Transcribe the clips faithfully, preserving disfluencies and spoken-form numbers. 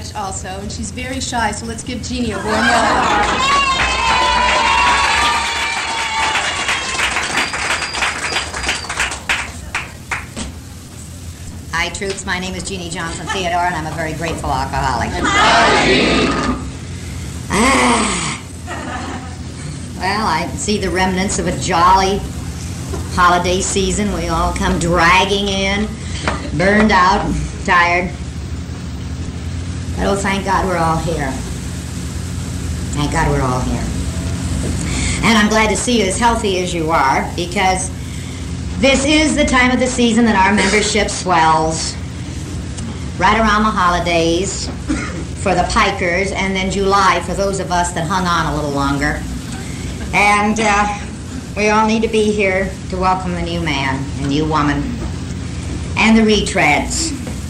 tonight also, and she's very shy, so let's give Jeannie a warm welcome. Hi, troops. My name is Jeannie Johnson Theodore, and I'm a very grateful alcoholic. Ah. Well, I see the remnants of a jolly holiday season. We all come dragging in, burned out, tired. But oh, thank God we're all here. Thank God we're all here. And I'm glad to see you as healthy as you are, because this is the time of the season that our membership swells. Right around the holidays for the pikers, and then July for those of us that hung on a little longer. And uh, we all need to be here to welcome the new man and new woman and the retreads.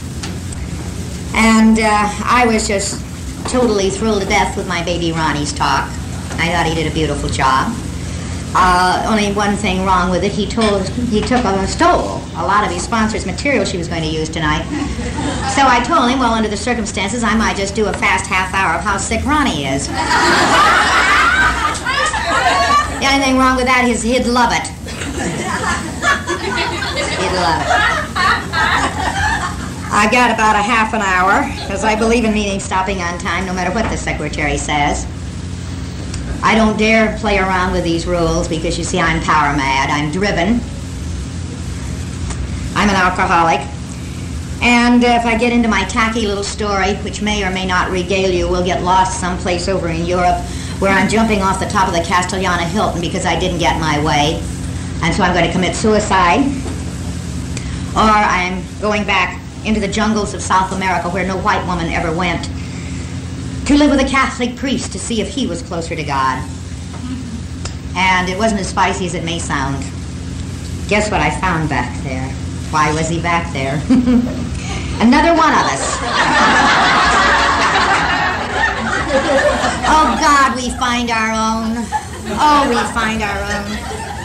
And uh, I was just totally thrilled to death with my baby Ronnie's talk. I thought he did a beautiful job. Uh, only one thing wrong with it. He told he took a stole a lot of his sponsor's material she was going to use tonight. So I told him, well, under the circumstances, I might just do a fast half hour of how sick Ronnie is. The only thing wrong with that is he'd love it. He'd love it. I got about a half an hour, because I believe in meetings stopping on time no matter what the secretary says. I don't dare play around with these rules because, you see, I'm power mad. I'm driven. I'm an alcoholic. And uh, if I get into my tacky little story, which may or may not regale you, we'll get lost someplace over in Europe where I'm jumping off the top of the Castellana Hilton because I didn't get my way. And so I'm going to commit suicide. Or I'm going back into the jungles of South America where no white woman ever went, to live with a Catholic priest to see if he was closer to God. And it wasn't as spicy as it may sound. Guess what I found back there? Why was he back there? Another one of us. Oh, God, we find our own. Oh, we find our own.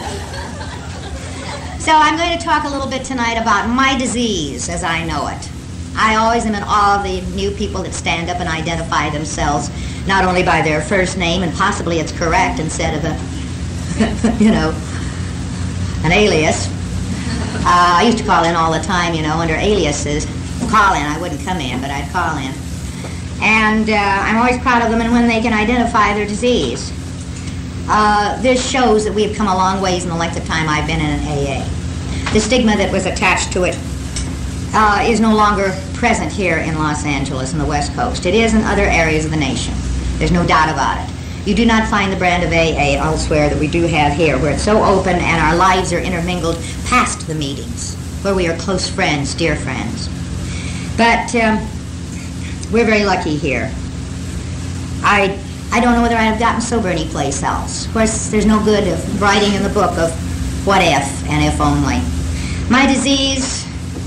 So I'm going to talk a little bit tonight about my disease as I know it. I always am in awe of the new people that stand up and identify themselves not only by their first name, and possibly it's correct instead of a, you know, an alias. Uh, I used to call in all the time, you know, under aliases. Call in, I wouldn't come in, but I'd call in. And uh, I'm always proud of them and when they can identify their disease. Uh, this shows that we have come a long ways in the length of time I've been in an A A. The stigma that was attached to it Uh, is no longer present here in Los Angeles and the West Coast. It is in other areas of the nation. There's no doubt about it. You do not find the brand of A A elsewhere that we do have here, where it's so open and our lives are intermingled past the meetings, where we are close friends, dear friends. But um, we're very lucky here. I I don't know whether I'd have gotten sober anyplace else. Of course, there's no good of writing in the book of what if and if only. My disease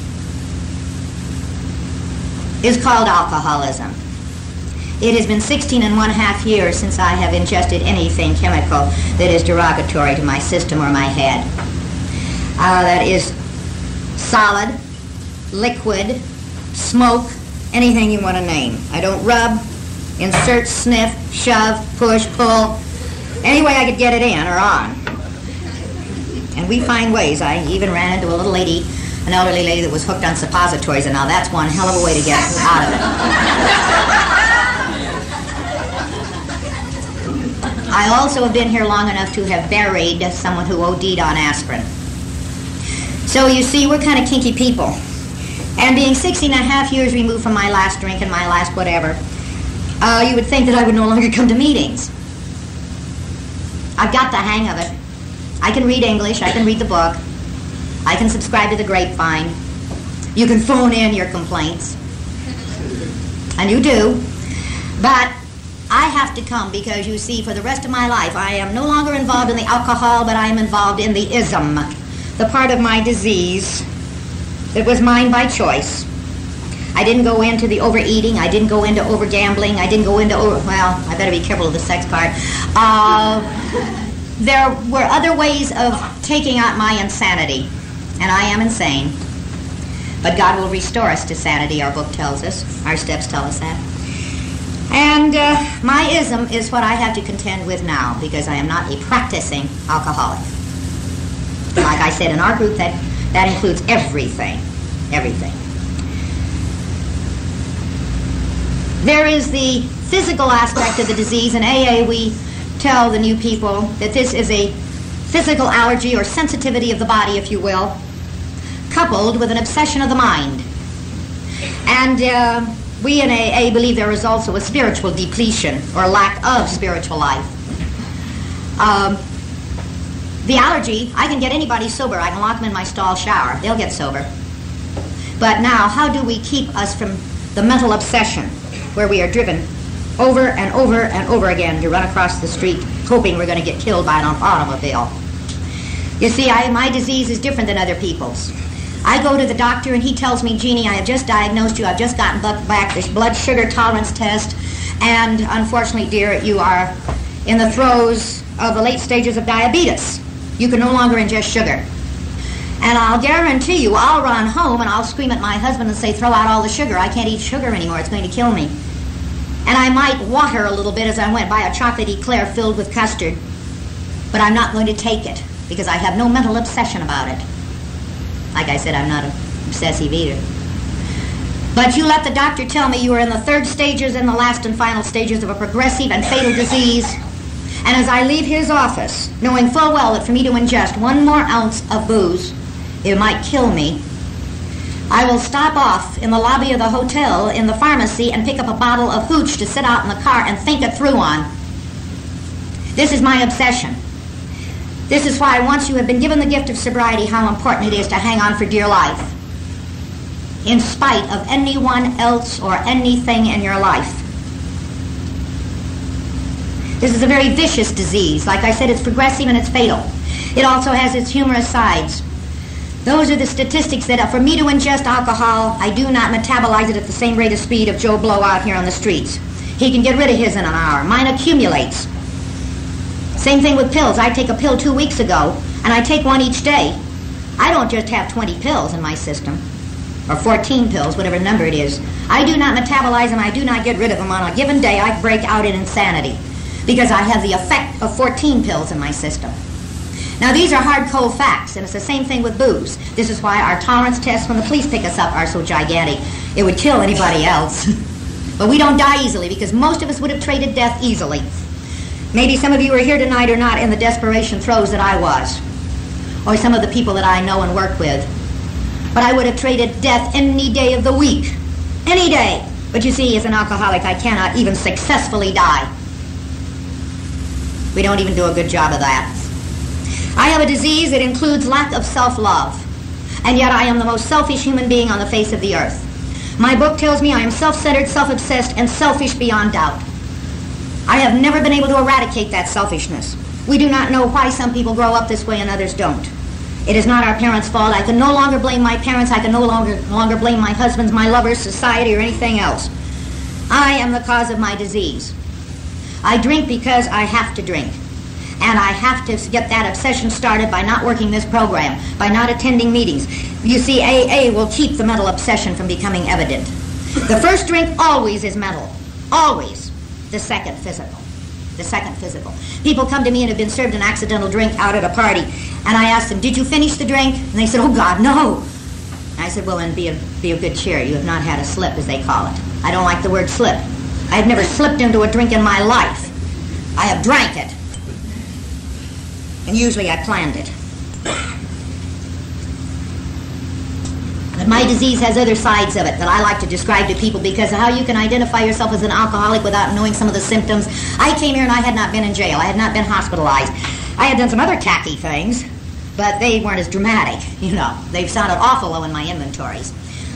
is called alcoholism. It has been sixteen and one half years since I have ingested anything chemical that is derogatory to my system or my head. Uh, that is solid, liquid, smoke, anything you want to name. I don't rub, insert, sniff, shove, push, pull, any way I could get it in or on. And we find ways. I even ran into a little lady, an elderly lady that was hooked on suppositories, and now that's one hell of a way to get out of it. I also have been here long enough to have buried someone who O D'd on aspirin. So you see, we're kind of kinky people. And being sixteen and a half years removed from my last drink and my last whatever, uh, you would think that I would no longer come to meetings. I've got the hang of it. I can read English, I can read the book, I can subscribe to the Grapevine. You can phone in your complaints. And you do. But I have to come because, you see, for the rest of my life, I am no longer involved in the alcohol, but I am involved in the ism, the part of my disease that was mine by choice. I didn't go into the overeating. I didn't go into over-gambling. I didn't go into, over, well, I better be careful of the sex part. Uh, there were other ways of taking out my insanity. And I am insane. But God will restore us to sanity, our book tells us. Our steps tell us that. And uh, my ism is what I have to contend with now, because I am not a practicing alcoholic. Like I said, in our group, that, that includes everything, everything. There is the physical aspect of the disease. In A A, we tell the new people that this is a physical allergy or sensitivity of the body, if you will, coupled with an obsession of the mind. And uh, we in A A believe there is also a spiritual depletion or lack of spiritual life. Um, the allergy, I can get anybody sober. I can lock them in my stall shower. They'll get sober. But now, how do we keep us from the mental obsession where we are driven over and over and over again to run across the street hoping we're going to get killed by an automobile? You see, I, my disease is different than other people's. I go to the doctor and he tells me, Jeannie, I have just diagnosed you. I've just gotten back this blood sugar tolerance test, and unfortunately, dear, you are in the throes of the late stages of diabetes. You can no longer ingest sugar. And I'll guarantee you, I'll run home and I'll scream at my husband and say, throw out all the sugar. I can't eat sugar anymore. It's going to kill me. And I might water a little bit as I went, buy a chocolate eclair filled with custard. But I'm not going to take it because I have no mental obsession about it. Like I said, I'm not obsessive either. But you let the doctor tell me you are in the third stages and the last and final stages of a progressive and fatal disease. And as I leave his office, knowing full well that for me to ingest one more ounce of booze, it might kill me, I will stop off in the lobby of the hotel, in the pharmacy, and pick up a bottle of hooch to sit out in the car and think it through on. This is my obsession. This is why, once you have been given the gift of sobriety, how important it is to hang on for dear life, in spite of anyone else or anything in your life. This is a very vicious disease. Like I said, it's progressive and it's fatal. It also has its humorous sides. Those are the statistics that for me to ingest alcohol, I do not metabolize it at the same rate of speed of Joe Blow out here on the streets. He can get rid of his in an hour. Mine accumulates. Same thing with pills. I take a pill two weeks ago, and I take one each day. I don't just have twenty pills in my system, or fourteen pills, whatever number it is. I do not metabolize them. I do not get rid of them. On a given day, I break out in insanity because I have the effect of fourteen pills in my system. Now, these are hard, cold facts, and it's the same thing with booze. This is why our tolerance tests when the police pick us up are so gigantic. It would kill anybody else. But we don't die easily because most of us would have traded death easily. Maybe some of you are here tonight are not in the desperation throes that I was, or some of the people that I know and work with. But I would have traded death any day of the week. Any day. But you see, as an alcoholic, I cannot even successfully die. We don't even do a good job of that. I have a disease that includes lack of self-love, and yet I am the most selfish human being on the face of the earth. My book tells me I am self-centered, self-obsessed, and selfish beyond doubt. I have never been able to eradicate that selfishness. We do not know why some people grow up this way and others don't. It is not our parents' fault. I can no longer blame my parents. I can no longer, longer blame my husbands, my lovers, society, or anything else. I am the cause of my disease. I drink because I have to drink. And I have to get that obsession started by not working this program, by not attending meetings. You see, A A will keep the mental obsession from becoming evident. The first drink always is mental. Always. The second, physical. The second, physical. People come to me and have been served an accidental drink out at a party, and I ask them, did you finish the drink? And they said, oh, God, no. I said, well, then be a, be a good cheer. You have not had a slip, as they call it. I don't like the word slip. I have never slipped into a drink in my life. I have drank it. And usually I planned it. But my disease has other sides of it that I like to describe to people because of how you can identify yourself as an alcoholic without knowing some of the symptoms. I came here and I had not been in jail. I had not been hospitalized. I had done some other tacky things, but they weren't as dramatic, you know. They've sounded awful low in my inventories.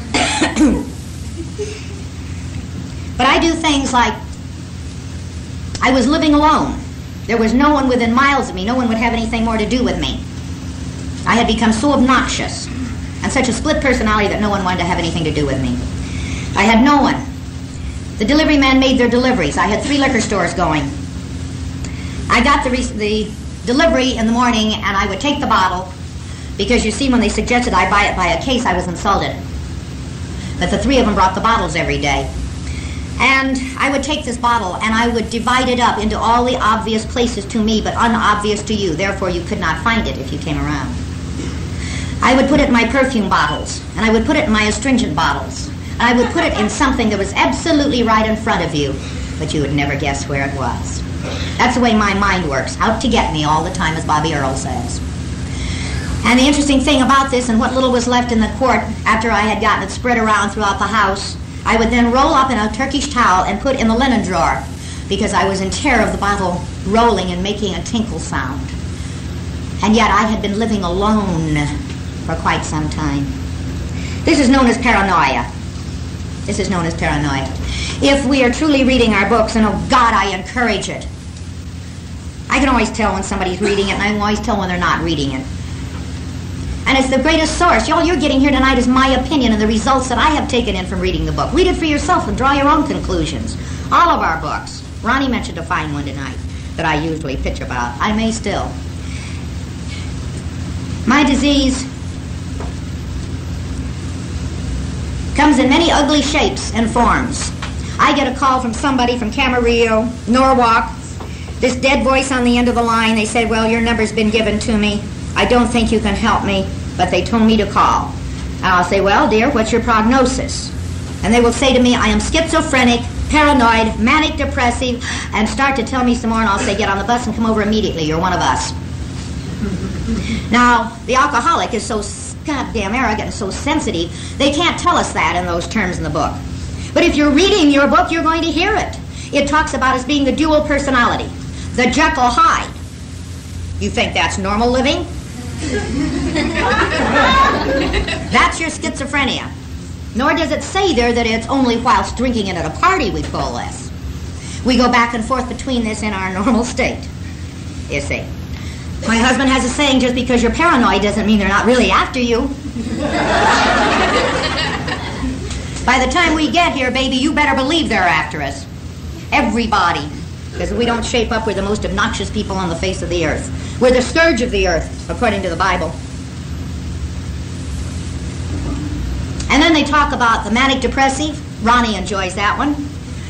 But I do things like, I was living alone. There was no one within miles of me. No one would have anything more to do with me. I had become so obnoxious and such a split personality that no one wanted to have anything to do with me. I had no one. The delivery man made their deliveries. I had three liquor stores going. I got the, the delivery in the morning, and I would take the bottle because, you see, when they suggested I buy it by a case, I was insulted. But the three of them brought the bottles every day. And I would take this bottle and I would divide it up into all the obvious places to me but unobvious to you. Therefore, you could not find it if you came around. I would put it in my perfume bottles, and I would put it in my astringent bottles. And I would put it in something that was absolutely right in front of you, but you would never guess where it was. That's the way my mind works, out to get me all the time, as Bobby Earl says. And the interesting thing about this, and what little was left in the quart after I had gotten it spread around throughout the house, I would then roll up in a Turkish towel and put in the linen drawer, because I was in terror of the bottle rolling and making a tinkle sound. And yet I had been living alone for quite some time. This is known as paranoia. This is known as paranoia. If we are truly reading our books, and oh God, I encourage it. I can always tell when somebody's reading it, and I can always tell when they're not reading it. And it's the greatest source. All you're getting here tonight is my opinion and the results that I have taken in from reading the book. Read it for yourself and draw your own conclusions. All of our books. Ronnie mentioned a fine one tonight that I usually pitch about. I may still. My disease comes in many ugly shapes and forms. I get a call from somebody from Camarillo, Norwalk. This dead voice on the end of the line, they said, well, your number's been given to me. I don't think you can help me, but they told me to call. And I'll say, well, dear, what's your prognosis? And they will say to me, I am schizophrenic, paranoid, manic depressive, and start to tell me some more, and I'll say, get on the bus and come over immediately. You're one of us. Now, the alcoholic is so goddamn arrogant and so sensitive, they can't tell us that in those terms in the book. But if you're reading your book, you're going to hear it. It talks about us being the dual personality, the Jekyll Hyde. You think that's normal living? That's your schizophrenia. Nor does it say there that it's only whilst drinking and at a party we pull this. We go back and forth between this in our normal state, you see. My husband has a saying, just because you're paranoid doesn't mean they're not really after you. By the time we get here, baby, you better believe they're after us. Everybody. Because if we don't shape up, we're the most obnoxious people on the face of the earth. We're the scourge of the earth, according to the Bible. And then they talk about the manic depressive. Ronnie enjoys that one.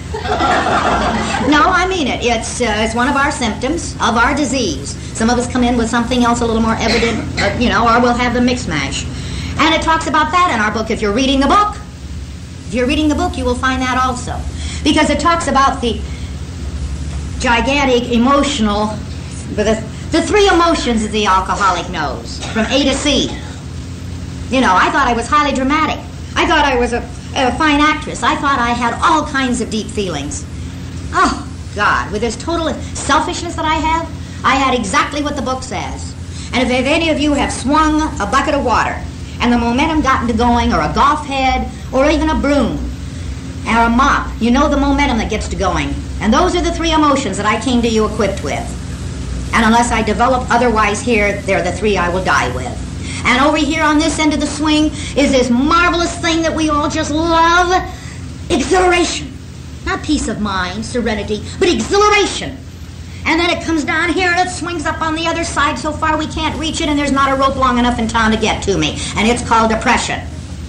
No, I mean it. It's, uh, it's one of our symptoms of our disease. Some of us come in with something else a little more evident, uh, you know, or we'll have the mix mash. And it talks about that in our book. If you're reading the book, if you're reading the book, you will find that also. Because it talks about the gigantic emotional, the, the three emotions that the alcoholic knows, from A to C. You know, I thought I was highly dramatic. I thought I was a, a fine actress. I thought I had all kinds of deep feelings. Oh, God, with this total selfishness that I have, I had exactly what the book says. And if any of you have swung a bucket of water, and the momentum gotten to going, or a golf head, or even a broom, or a mop, you know the momentum that gets to going. And those are the three emotions that I came to you equipped with. And unless I develop otherwise here, they're the three I will die with. And over here on this end of the swing is this marvelous thing that we all just love, exhilaration. Not peace of mind, serenity, but exhilaration. And then it comes down here and it swings up on the other side so far we can't reach it, and there's not a rope long enough in town to get to me. And it's called depression.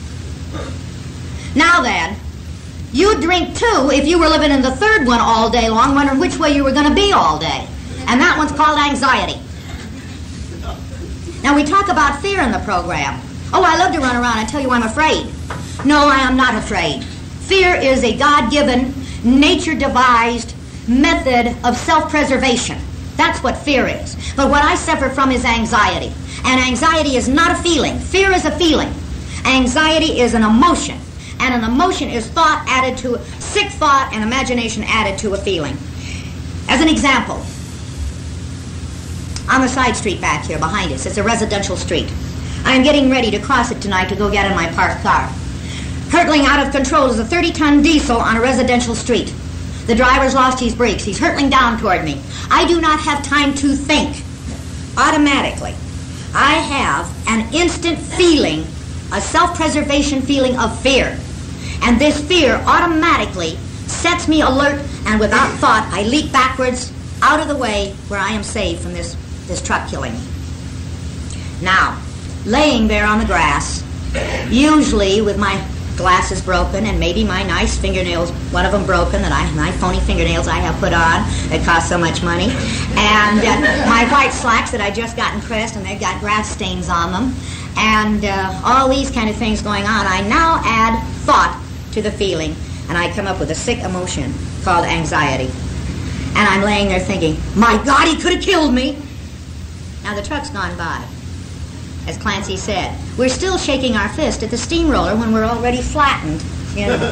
Now then, you'd drink two if you were living in the third one all day long, wondering which way you were going to be all day. And that one's called anxiety. Now, we talk about fear in the program. Oh, I love to run around and tell you I'm afraid. No, I am not afraid. Fear is a God-given, nature-devised method of self-preservation. That's what fear is. But what I suffer from is anxiety. And anxiety is not a feeling. Fear is a feeling. Anxiety is an emotion. And an emotion is thought added to, sick thought and imagination added to a feeling. As an example, on the side street back here behind us, it's a residential street. I'm getting ready to cross it tonight to go get in my parked car. Hurtling out of control is a thirty-ton diesel on a residential street. The driver's lost his brakes. He's hurtling down toward me. I do not have time to think. Automatically, I have an instant feeling, a self-preservation feeling of fear. And this fear automatically sets me alert, and without thought, I leap backwards out of the way where I am saved from this, this truck killing me. Now, laying there on the grass, usually with my glasses broken, and maybe my nice fingernails, one of them broken, that I, my phony fingernails I have put on that cost so much money, and uh, my white slacks that I just gotten pressed and they've got grass stains on them, and uh, all these kind of things going on. I now add thought to the feeling, and I come up with a sick emotion called anxiety. And I'm laying there thinking, my God, he could have killed me. Now the truck's gone by. As Clancy said, we're still shaking our fist at the steamroller when we're already flattened, you know.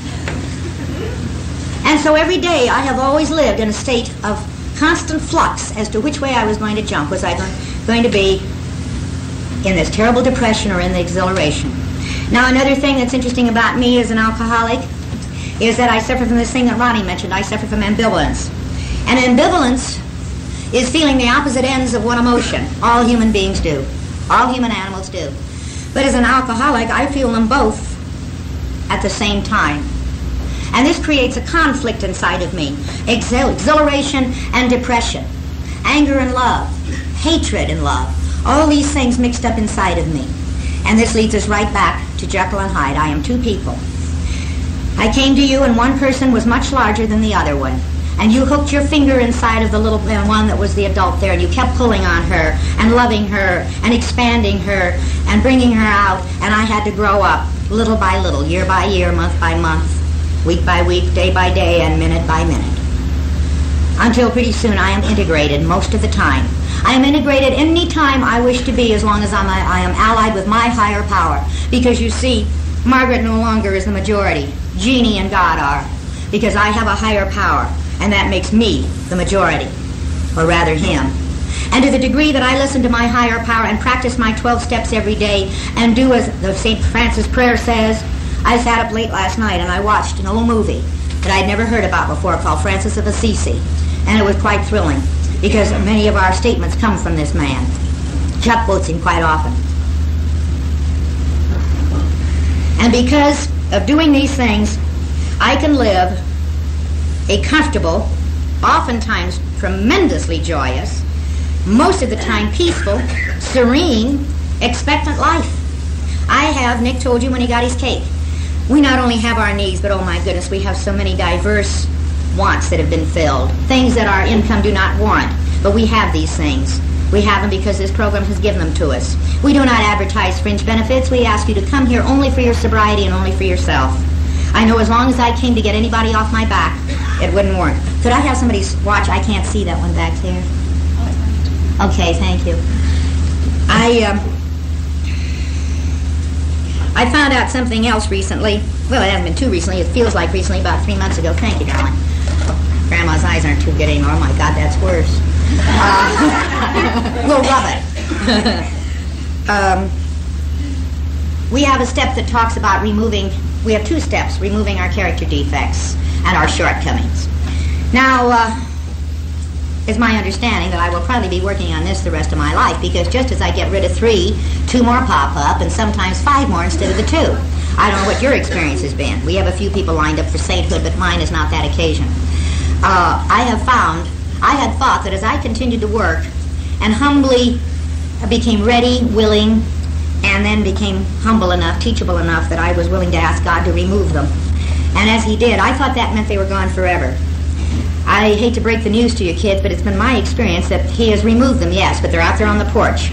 And so every day I have always lived in a state of constant flux as to which way I was going to jump. Was I going, going to be in this terrible depression or in the exhilaration? Now another thing that's interesting about me as an alcoholic is that I suffer from this thing that Ronnie mentioned. I suffer from ambivalence. And ambivalence is feeling the opposite ends of one emotion. All human beings do. All human animals do. But as an alcoholic, I feel them both at the same time. And this creates a conflict inside of me. Exhil- exhilaration and depression. Anger and love. Hatred and love. All these things mixed up inside of me. And this leads us right back to Jekyll and Hyde. I am two people. I came to you and one person was much larger than the other one. And you hooked your finger inside of the little uh, one that was the adult there, and you kept pulling on her and loving her and expanding her and bringing her out, and I had to grow up little by little, year by year, month by month, week by week, day by day, and minute by minute. Until pretty soon I am integrated most of the time. I am integrated any time I wish to be, as long as I'm, I am allied with my higher power. Because you see, Margaret no longer is the majority. Jeannie and God are. Because I have a higher power. And that makes me the majority, or rather him. And to the degree that I listen to my higher power and practice my twelve steps every day and do as the Saint Francis prayer says, I sat up late last night and I watched an old movie that I'd never heard about before called Francis of Assisi. And it was quite thrilling because many of our statements come from this man. Chuck quotes him quite often. And because of doing these things, I can live a comfortable, oftentimes tremendously joyous, most of the time peaceful, serene, expectant life. I have, Nick told you when he got his cake, we not only have our needs, but oh my goodness, we have so many diverse wants that have been filled, things that our income do not warrant, but we have these things. We have them because this program has given them to us. We do not advertise fringe benefits. We ask you to come here only for your sobriety and only for yourself. I know as long as I came to get anybody off my back, it wouldn't work. Could I have somebody's watch? I can't see that one back there. Okay, thank you. I, um, I found out something else recently. Well, it hasn't been too recently. It feels like recently, about three months ago. Thank you, darling. Grandma's eyes aren't too good anymore. Oh, my God, that's worse. Uh, we'll rub it. um, we have a step that talks about removing... We have two steps, removing our character defects and our shortcomings. Now, uh, it's my understanding that I will probably be working on this the rest of my life, because just as I get rid of three, two more pop up, and sometimes five more instead of the two. I don't know what your experience has been. We have a few people lined up for sainthood, but mine is not that occasion. Uh, I have found, I had thought that as I continued to work and humbly became ready, willing, and then became humble enough, teachable enough, that I was willing to ask God to remove them. And as he did, I thought that meant they were gone forever. I hate to break the news to you, kids, but it's been my experience that he has removed them, yes, but they're out there on the porch.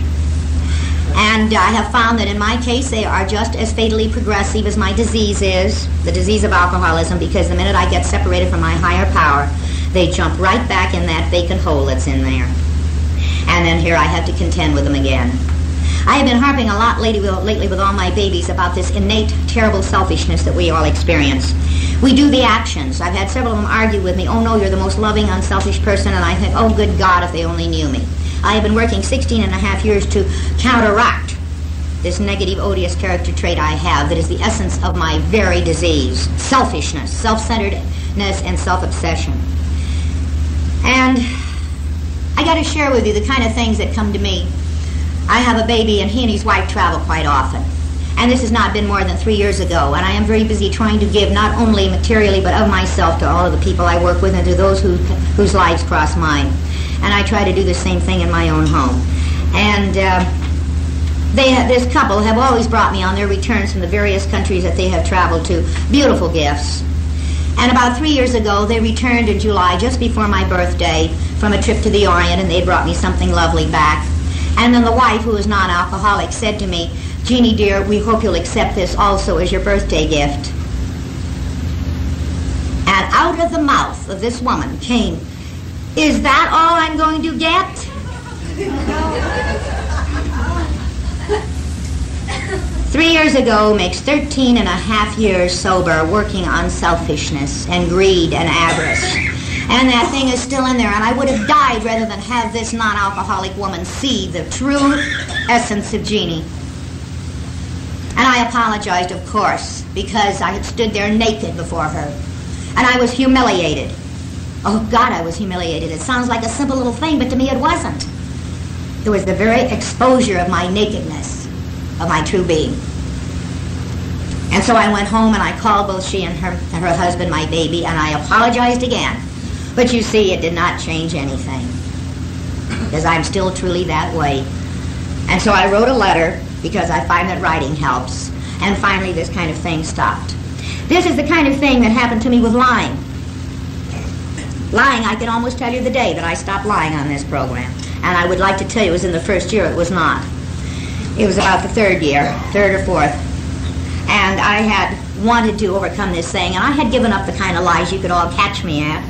And I have found that in my case, they are just as fatally progressive as my disease is, the disease of alcoholism, because the minute I get separated from my higher power, they jump right back in that vacant hole that's in there. And then here I have to contend with them again. I have been harping a lot lately with, lately with all my babies about this innate, terrible selfishness that we all experience. We do the actions. I've had several of them argue with me, oh no, you're the most loving, unselfish person, and I think, oh good God, if they only knew me. I have been working sixteen and a half years to counteract this negative, odious character trait I have that is the essence of my very disease, selfishness, self-centeredness, and self-obsession. And I got to share with you the kind of things that come to me. I have a baby, and he and his wife travel quite often. And this has not been more than three years ago, and I am very busy trying to give not only materially but of myself to all of the people I work with and to those who, whose lives cross mine. And I try to do the same thing in my own home. And uh, They, this couple have always brought me on their returns from the various countries that they have traveled to beautiful gifts. And about three years ago, they returned in July, just before my birthday, from a trip to the Orient, and they brought me something lovely back. And then the wife, who is non-alcoholic, said to me, "Jeannie, dear, we hope you'll accept this also as your birthday gift." And out of the mouth of this woman came, "Is that all I'm going to get?" Three years ago makes thirteen and a half years sober, working on selfishness and greed and avarice. And that thing is still in there, and I would have died rather than have this non-alcoholic woman see the true essence of Jeannie. And I apologized, of course, because I had stood there naked before her. And I was humiliated. Oh, God, I was humiliated. It sounds like a simple little thing, but to me it wasn't. It was the very exposure of my nakedness, of my true being. And so I went home and I called both she and her, and her husband my baby, and I apologized again. But you see, it did not change anything, because I'm still truly that way. And so I wrote a letter, because I find that writing helps, and finally this kind of thing stopped. This is the kind of thing that happened to me with lying. Lying, I can almost tell you the day that I stopped lying on this program. And I would like to tell you it was in the first year. It was not. It was about the third year, third or fourth. And I had wanted to overcome this thing, and I had given up the kind of lies you could all catch me at.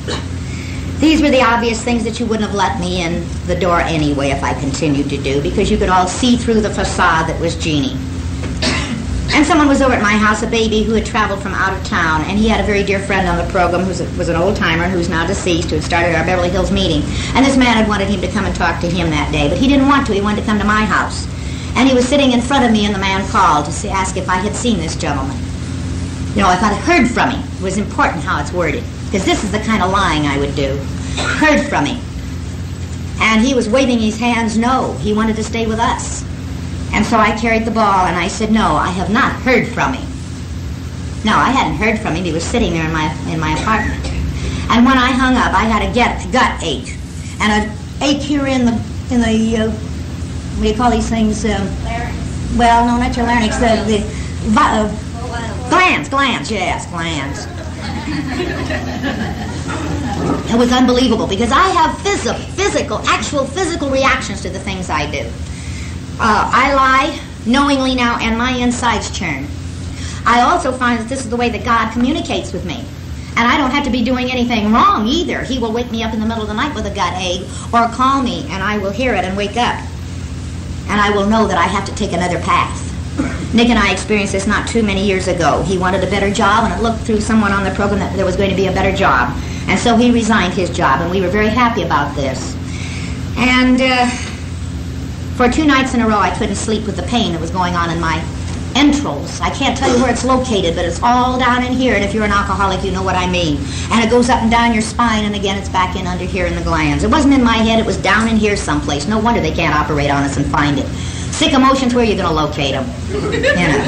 These were the obvious things that you wouldn't have let me in the door anyway if I continued to do, because you could all see through the facade that was Jeannie. And someone was over at my house, a baby who had traveled from out of town, and he had a very dear friend on the program who was an old-timer who's now deceased, who had started our Beverly Hills meeting. And this man had wanted him to come and talk to him that day, but he didn't want to. He wanted to come to my house. And he was sitting in front of me, and the man called to see, ask if I had seen this gentleman. You know, if I'd heard from him. It was important how it's worded, because this is the kind of lying I would do. Heard from him. And he was waving his hands no. He wanted to stay with us. And so I carried the ball, and I said, no, I have not heard from him. No, I hadn't heard from him. He was sitting there in my in my apartment. And when I hung up, I had a gut, gut ache. And an ache here in the, in the uh, what do you call these things? Um, Larynx. Well, no, not your larynx. The, the uh, glands, glands, yes, glands. It was unbelievable, because I have phys physical, actual physical reactions to the things I do. Uh, I lie knowingly now, and my insides churn. I also find that this is the way that God communicates with me. And I don't have to be doing anything wrong either. He will wake me up in the middle of the night with a gut ache, or call me, and I will hear it and wake up. And I will know that I have to take another path. Nick and I experienced this not too many years ago. He wanted a better job, and it looked through someone on the program that there was going to be a better job. And so he resigned his job, and we were very happy about this. And uh, for two nights in a row, I couldn't sleep with the pain that was going on in my entrails. I can't tell you where it's located, but it's all down in here, and if you're an alcoholic, you know what I mean. And it goes up and down your spine, and again, it's back in under here in the glands. It wasn't in my head, it was down in here someplace. No wonder they can't operate on us and find it. Sick emotions, where are you going to locate them? You know.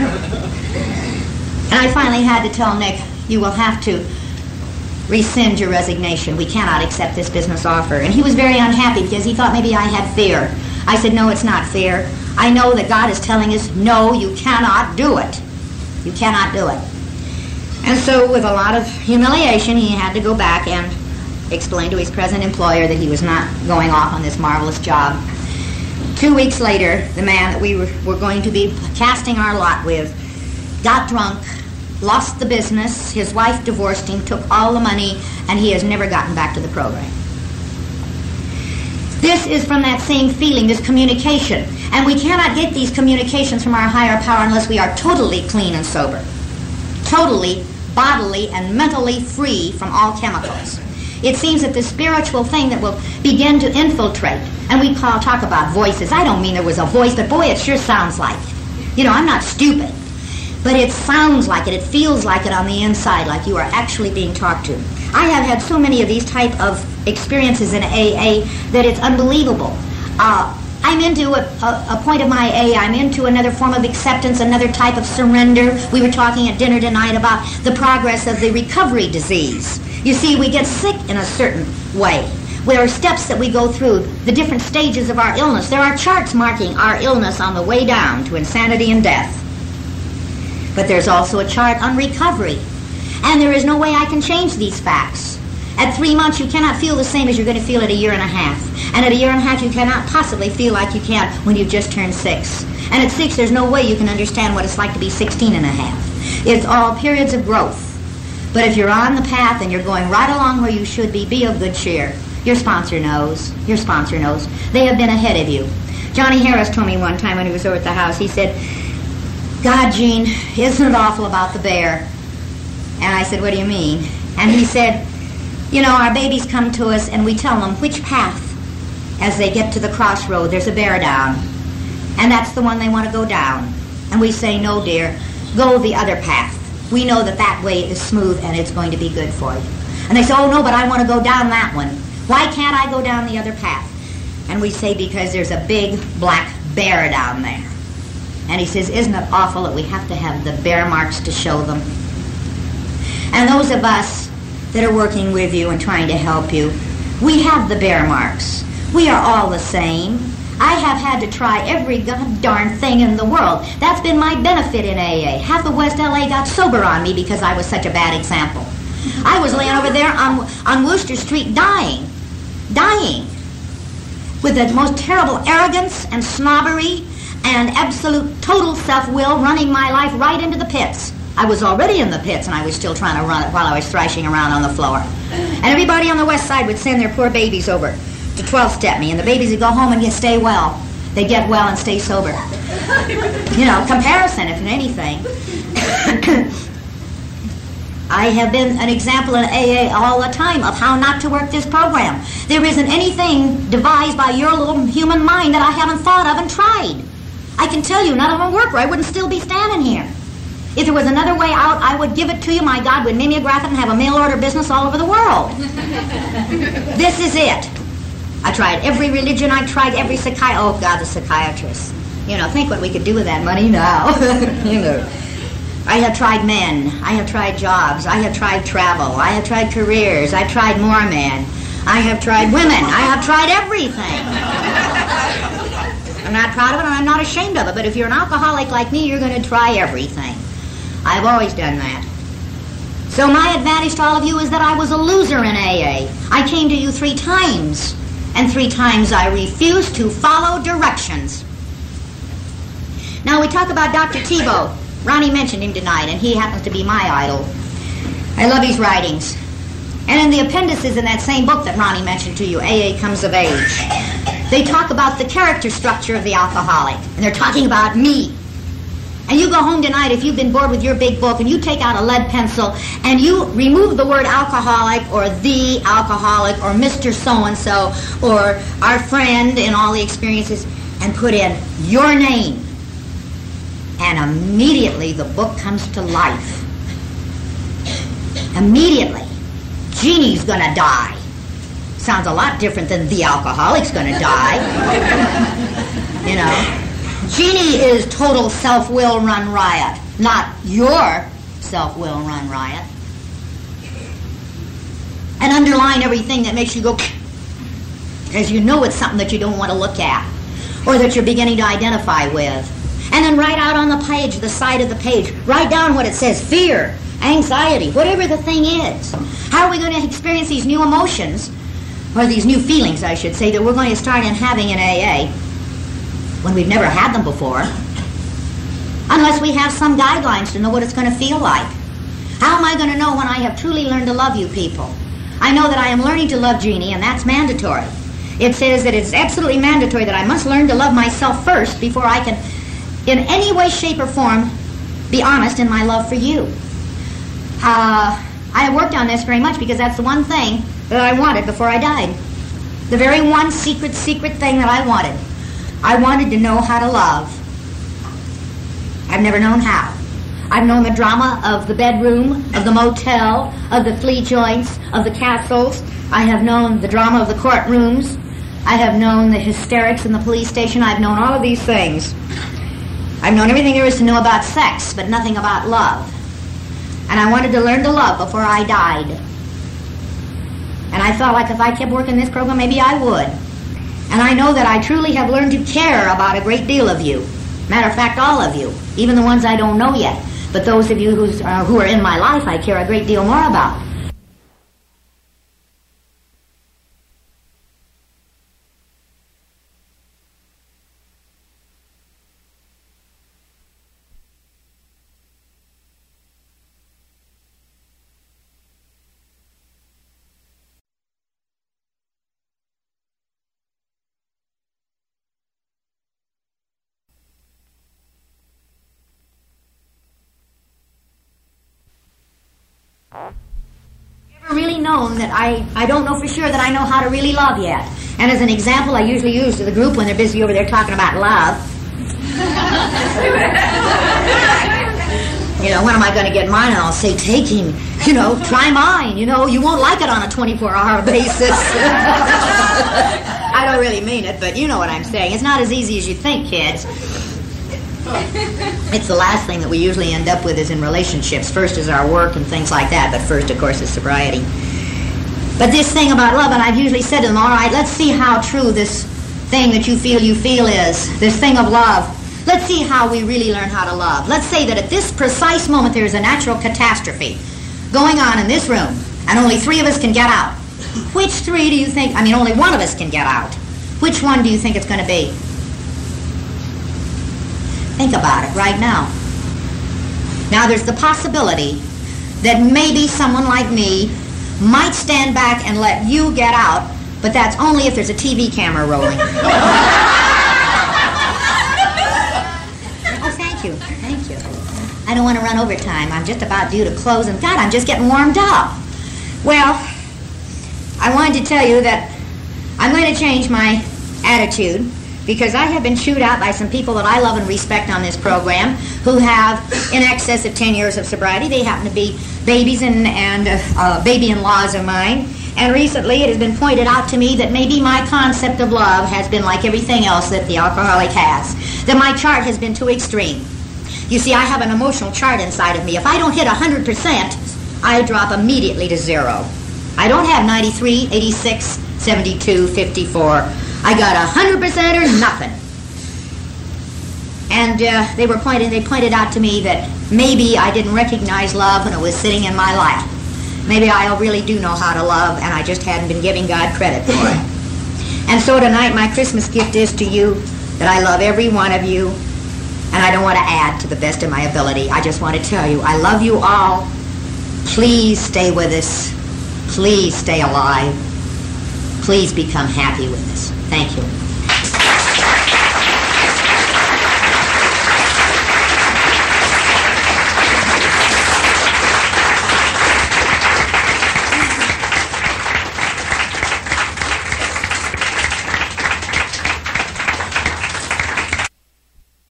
And I finally had to tell Nick, you will have to rescind your resignation. We cannot accept this business offer. And he was very unhappy, because he thought maybe I had fear. I said, no, it's not fear. I know that God is telling us, no, you cannot do it. You cannot do it. And so with a lot of humiliation, he had to go back and explain to his present employer that he was not going off on this marvelous job. Two weeks later, the man that we were, were going to be casting our lot with got drunk, lost the business, his wife divorced him, took all the money, and he has never gotten back to the program. This is from that same feeling, this communication. And we cannot get these communications from our higher power unless we are totally clean and sober. Totally, bodily, and mentally free from all chemicals. It seems that the spiritual thing that will begin to infiltrate, and we call, talk about voices. I don't mean there was a voice, but boy, it sure sounds like it. You know, I'm not stupid. But it sounds like it, it feels like it on the inside, like you are actually being talked to. I have had so many of these type of experiences in A A that it's unbelievable. Uh, I'm into a, a, a point of my A A, I'm into another form of acceptance, another type of surrender. We were talking at dinner tonight about the progress of the recovery disease. You see, we get sick in a certain way. There are steps that we go through, the different stages of our illness. There are charts marking our illness on the way down to insanity and death. But there's also a chart on recovery. And there is no way I can change these facts. At three months, you cannot feel the same as you're going to feel at a year and a half. And at a year and a half, you cannot possibly feel like you can when you've just turned six. And at six, there's no way you can understand what it's like to be sixteen and a half. It's all periods of growth. But if you're on the path and you're going right along where you should be, be of good cheer. Your sponsor knows. Your sponsor knows. They have been ahead of you. Johnny Harris told me one time when he was over at the house, he said, God, Gene, isn't it awful about the bear? And I said, what do you mean? And he said, you know, our babies come to us and we tell them which path, as they get to the crossroad, there's a bear down. And that's the one they want to go down. And we say, no, dear, go the other path. We know that that way is smooth and it's going to be good for you. And they say, oh, no, but I want to go down that one. Why can't I go down the other path? And we say, because there's a big black bear down there. And he says, isn't it awful that we have to have the bear marks to show them? And those of us that are working with you and trying to help you, we have the bear marks. We are all the same. I have had to try every god darn thing in the world. That's been my benefit in A A. Half of West L A got sober on me because I was such a bad example. I was laying over there on, on Wooster Street dying, dying, with the most terrible arrogance and snobbery and absolute total self-will running my life right into the pits. I was already in the pits and I was still trying to run it while I was thrashing around on the floor. And everybody on the west side would send their poor babies over to twelve-step me, and the babies would go home and get, stay well. They get well and stay sober. You know, comparison, if anything. I have been an example in A A all the time of how not to work this program. There isn't anything devised by your little human mind that I haven't thought of and tried. I can tell you none of them work or I wouldn't still be standing here. If there was another way out, I would give it to you. My God, would mimeograph it and have a mail order business all over the world. This is it. I tried every religion. I tried every psychiatrist. Oh, God, the psychiatrist. You know, think what we could do with that money now. You know. I have tried men. I have tried jobs. I have tried travel. I have tried careers. I've tried more men. I have tried women. I have tried everything. I'm not proud of it and I'm not ashamed of it, but if you're an alcoholic like me, you're going to try everything. I've always done that. So my advantage to all of you is that I was a loser in A A. I came to you three times, and three times I refused to follow directions. Now we talk about Doctor Tebow. Ronnie mentioned him tonight, and he happens to be my idol. I love his writings. And in the appendices in that same book that Ronnie mentioned to you, A A Comes of Age, they talk about the character structure of the alcoholic, and they're talking about me. And you go home tonight, if you've been bored with your big book, and you take out a lead pencil, and you remove the word alcoholic, or the alcoholic, or Mister So-and-so, or our friend in all the experiences, and put in your name. And immediately the book comes to life. Immediately. Jeannie's gonna die. Sounds a lot different than the alcoholic's gonna die. You know? Jeannie is total self-will run riot, not your self-will run riot. And underline everything that makes you go, because you know it's something that you don't want to look at, or that you're beginning to identify with. And then write out on the page, the side of the page, write down what it says, fear, anxiety, whatever the thing is. How are we going to experience these new emotions, or these new feelings, I should say, that we're going to start in having in A A, when we've never had them before, unless we have some guidelines to know what it's going to feel like? How am I going to know when I have truly learned to love you people? I know that I am learning to love Jeannie, and that's mandatory. It says that it's absolutely mandatory that I must learn to love myself first before I can, in any way, shape, or form, be honest in my love for you. Uh, I have worked on this very much because that's the one thing that I wanted before I died. The very one secret, secret thing that I wanted. I wanted to know how to love. I've never known how. I've known the drama of the bedroom, of the motel, of the flea joints, of the castles. I have known the drama of the courtrooms. I have known the hysterics in the police station. I've known all of these things. I've known everything there is to know about sex, but nothing about love. And I wanted to learn to love before I died. And I felt like if I kept working this program, maybe I would. And I know that I truly have learned to care about a great deal of you. Matter of fact, all of you, even the ones I don't know yet. But those of you who's, uh, who are in my life, I care a great deal more about. Never really known that I, I don't know for sure that I know how to really love yet. And as an example I usually use to the group when they're busy over there talking about love. You know, when am I going to get mine? And I'll say, take him. You know, try mine. You know, you won't like it on a twenty-four hour basis. I don't really mean it, but you know what I'm saying. It's not as easy as you think, kids. It's the last thing that we usually end up with is in relationships. First is our work and things like that, but first, of course, is sobriety. But this thing about love, and I've usually said to them, all right, let's see how true this thing that you feel you feel is, this thing of love. Let's see how we really learn how to love. Let's say that at this precise moment there is a natural catastrophe going on in this room, and only three of us can get out. Which three do you think, I mean, only one of us can get out. Which one do you think it's going to be? Think about it right now. Now there's the possibility that maybe someone like me might stand back and let you get out, but that's only if there's a T V camera rolling. Oh, thank you, thank you. I don't want to run over time. I'm just about due to close, and God, I'm just getting warmed up. Well, I wanted to tell you that I'm going to change my attitude, because I have been chewed out by some people that I love and respect on this program who have in excess of ten years of sobriety. They happen to be babies and, and uh, uh, baby-in-laws of mine. And recently it has been pointed out to me that maybe my concept of love has been like everything else that the alcoholic has. That my chart has been too extreme. You see, I have an emotional chart inside of me. If I don't hit one hundred percent, I drop immediately to zero. I don't have ninety-three, eighty-six, seventy-two, fifty-four. I got one hundred percent or nothing. And uh, they were pointing, they pointed out to me that maybe I didn't recognize love when it was sitting in my lap. Maybe I really do know how to love, and I just hadn't been giving God credit for it. And so tonight my Christmas gift is to you that I love every one of you, and I don't want to add to the best of my ability. I just want to tell you, I love you all. Please stay with us. Please stay alive. Please become happy with us. Thank you.